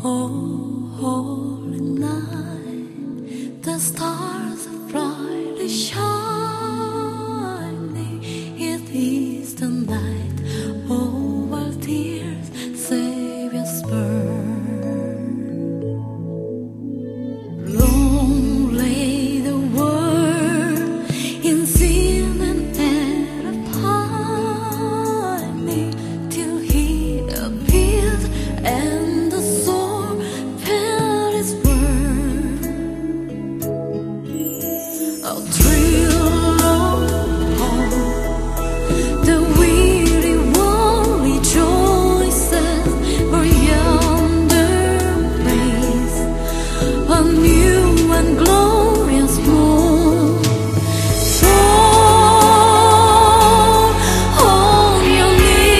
Oh, holy night, the stars are brightly shining. It is the night, oh, while tears Saviors burn. Long lay the world in sin and error pining, till He appeared and the soul felt His word. A thrill of hope, the weary one rejoices, for yonder place a new and glorious morn. Fall on your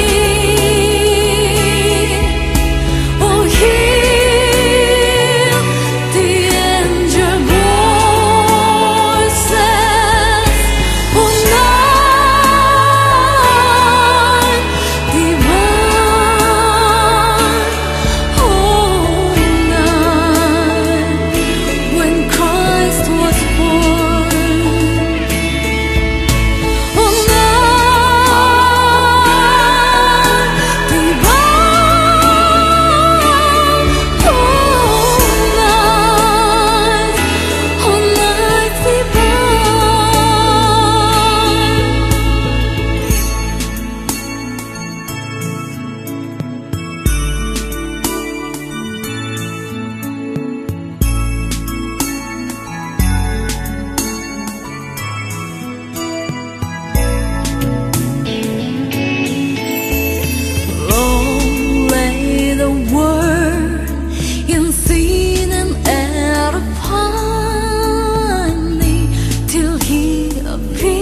knees, oh, hear the angel voices, oh, night divine, oh, night when Christ was born, oh, night divine, oh, night Long lay the world in sin and error pining, till He appeared